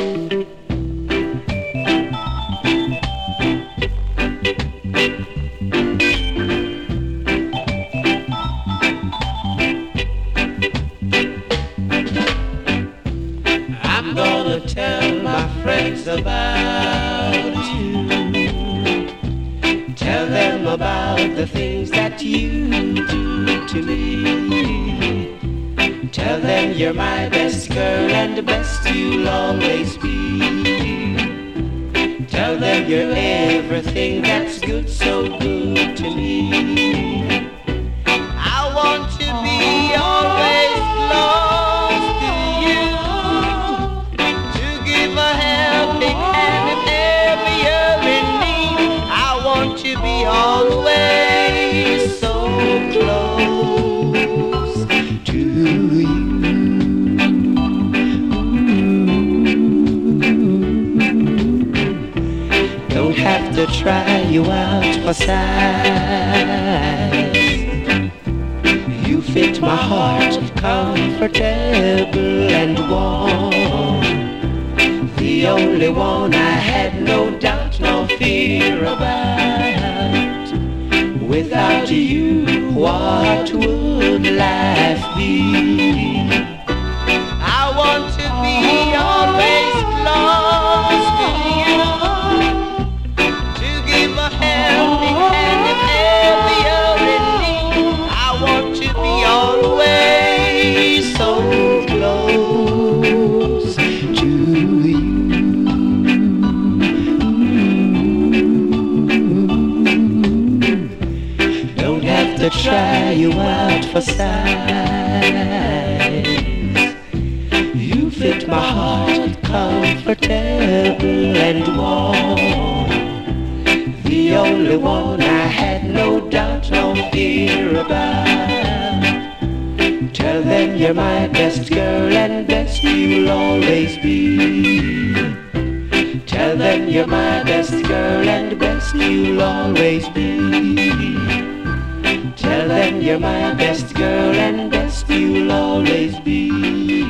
I'm gonna tell my friends about you. Tell them about the things that you do to me. Tell them you're my best girl and the best you'll always be. Tell them you're everything that's good, so good to me. I want to be always close to you, to give a helping hand if ever you're in need. I want to be always so close to you. Don't have to try you out for size. You fit my heart, comfortable and warm. The only one I had no doubt, no fear about. Without you, what would life be? I want to be always close to you, to give a helping hand if ever you're in need. I want to be always so close to you. Don't have to try you out for size. You fit my heart, comfortable and warm. The only one I had no doubt, no fear about. Tell them you're my best girl and best you'll always be. Tell them you're my best girl and best you'll always be. Tell them you're my best girl and best you'll always be.